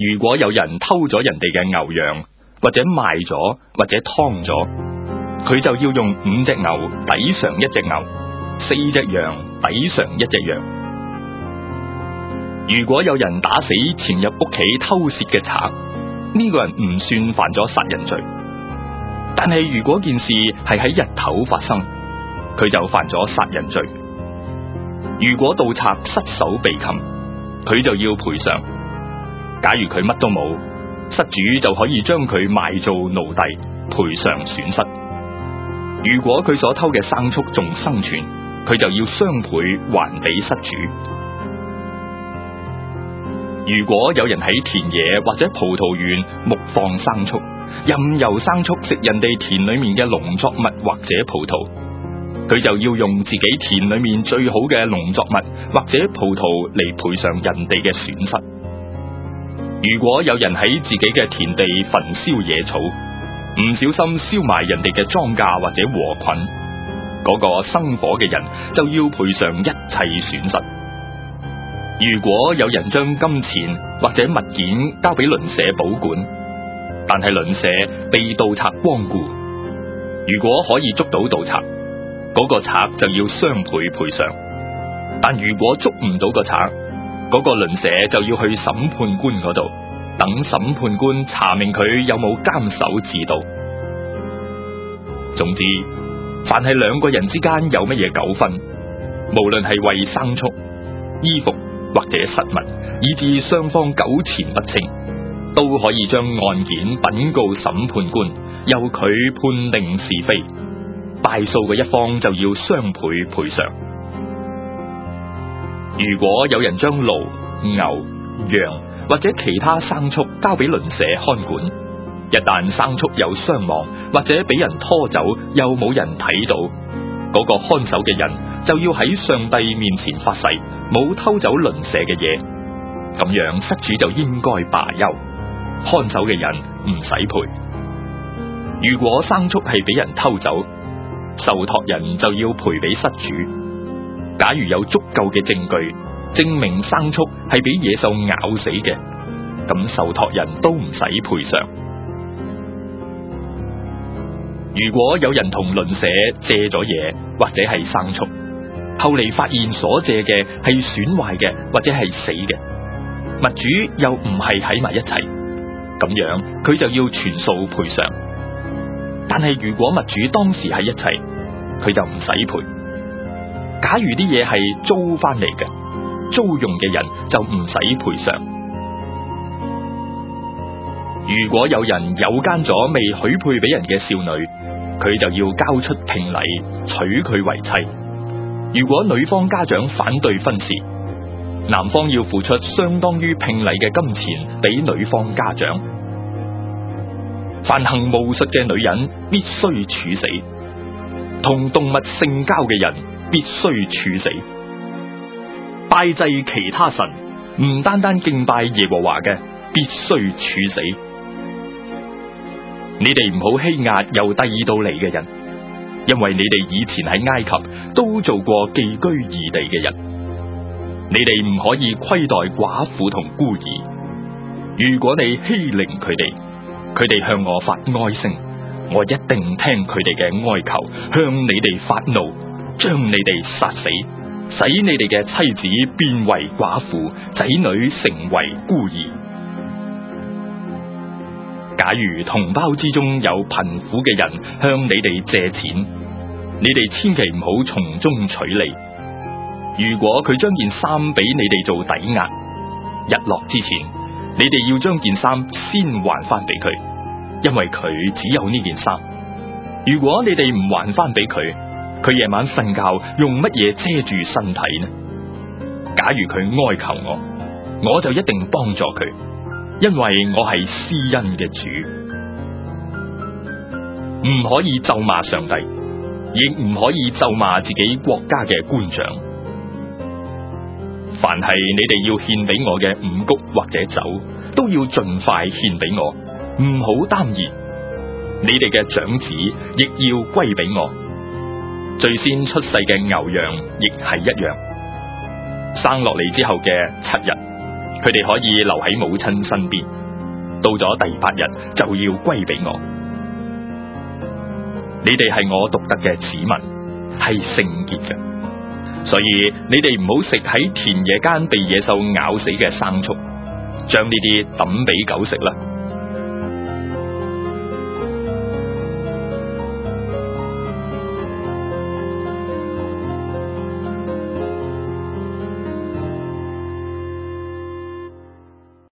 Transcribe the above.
如果有人偷咗人哋嘅牛羊，或者賣咗，或者劏咗，佢就要用5隻牛抵償1隻牛，4隻羊抵償1隻羊。如果有人打死潛入屋企偷竊嘅賊，呢個人唔算犯咗殺人罪。但係如果件事係喺日頭發生，佢就犯咗殺人罪。如果盜賊失手被擒，佢就要賠償。假如佢乜都冇，失主就可以將佢賣做奴隸，賠償損失。如果佢所偷嘅牲畜仲生存，佢就要雙倍還俾失主。如果有人喺田野或者葡萄園牧放牲畜，任由牲畜食人哋田裏面嘅農作物或者葡萄，佢就要用自己田裏面最好嘅農作物或者葡萄嚟賠償人哋嘅損失。如果有人喺自己嘅田地焚燒野草，唔小心燒埋人哋嘅莊稼或者禾捆，嗰個生火嘅人就要賠償一切損失。如果有人將金錢或者物件交俾鄰舍保管，但係鄰舍被盜賊光顧，如果可以捉到盜賊，嗰個賊就要雙倍賠償。但如果捉唔到個賊，嗰個鄰舍就要去審判官嗰度，等審判官查明佢有冇監守自盜。總之，凡係2個人之間有乜嘢糾紛，無論係為牲畜、衣服或者實物，以致雙方糾纏不清，都可以將案件稟告審判官，由佢判定是非。敗訴嘅一方就要雙倍賠償。如果有人將驢、牛、羊或者其他牲畜交俾鄰舍看管，一旦牲畜有傷亡或者俾人拖走，又冇人睇到，嗰個看守嘅人就要喺上帝面前發誓，冇偷走鄰舍嘅嘢。咁樣失主就應該罷休，看守嘅人唔使賠。如果牲畜係俾人偷走，受託人就要賠俾失主。假如有足夠嘅證據證明牲畜係俾野獸咬死嘅，咁受託人都唔使賠償。如果有人同鄰舍借咗嘢或者係牲畜，後嚟發現所借嘅係損壞嘅或者係死嘅，物主又唔係喺埋一齊，咁樣佢就要全數賠償。但係如果物主當時喺一齊，佢就唔使賠。假如啲嘢係租翻嚟嘅，租用嘅人就唔使賠償。如果有人有姦咗未許配俾人嘅少女，佢就要交出聘禮娶佢為妻。如果女方家長反對婚事，男方要付出相當於聘禮嘅金錢俾女方家長。凡行巫術嘅女人必須處死，同動物性交嘅人必須處死。拜祭其他神，唔單單敬拜耶和華嘅，必須處死。你哋唔好欺壓由第二度嚟嘅人，因為你哋以前喺埃及都做過寄居異地嘅人。你哋唔可以虧待寡婦同孤兒。如果你欺凌佢哋，佢哋向我發哀聲，我一定聽佢哋嘅哀求，向你哋發怒，將你哋殺死，使你哋嘅妻子變為寡婦，仔女成為孤兒。假如同胞之中有貧苦嘅人向你哋借錢，你哋千祈唔好從中取利。如果佢將件衫俾你哋做抵押，日落之前，你哋要將件衫先還翻俾佢，因為佢只有呢件衫。如果你哋唔還翻俾佢，佢夜晚瞓覺用乜嘢遮住身體呢？假如佢哀求我，我就一定幫助佢，因為我係施恩嘅主。唔可以咒罵上帝，亦唔可以咒罵自己國家嘅官長。凡係你哋要獻俾我嘅五穀或者酒，都要盡快獻俾我，唔好耽延。你哋嘅長子亦要歸俾我。最先出世嘅牛羊亦係一樣，生落嚟之後嘅7日， 佢哋可以留喺母親身邊，到咗第8日就要歸俾我。你哋係我獨特嘅子民，係聖潔嘅，所以你哋唔好食喺田野間被野獸咬死嘅牲畜，將呢啲抌俾狗食啦。